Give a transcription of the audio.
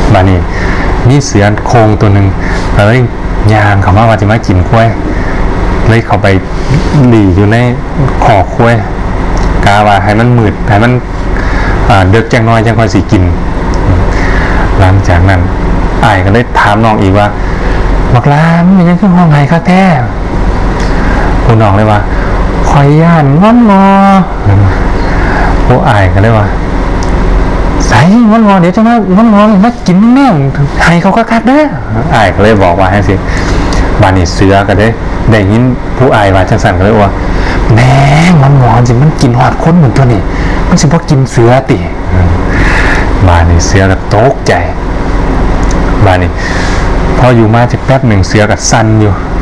บานี้มีเสือโครงตัวหนึ่งเลยยางเขาว่าจะมากินกล้วยเลยเขาไปหลีอยู่ในขอคุ้ยกาว่าให้มันมืดให้มันเดือกจังน้อยจังค่อยสิกินหลังจากนั้นอ้ายก็เลยถามน้องอีกว่าบักลามันยังขึ้นห้องไห้ค่ะแท้ผู้น้องเลยว่าคอยย่านงอนงอผู้อ้ายก็เลยว่าใส่งอนงอเดี๋ยวจะมางอนงอมากินแม่ให้เขาคักๆเด้ออ้ายก็เลยบอกว่าให้สิบานี่เสือก็ได้ยินผู้อ้ายว่าจังสั่นก็เลยว่าแม่งอนงอสิมันกินหอดคนเหมือนตัวนี้มันสิบ่กินเสือติบานี่เสือก็ตกใจบานี่พออยู่มาจะแป๊บหนึ่งเสือกับสั่นอยู่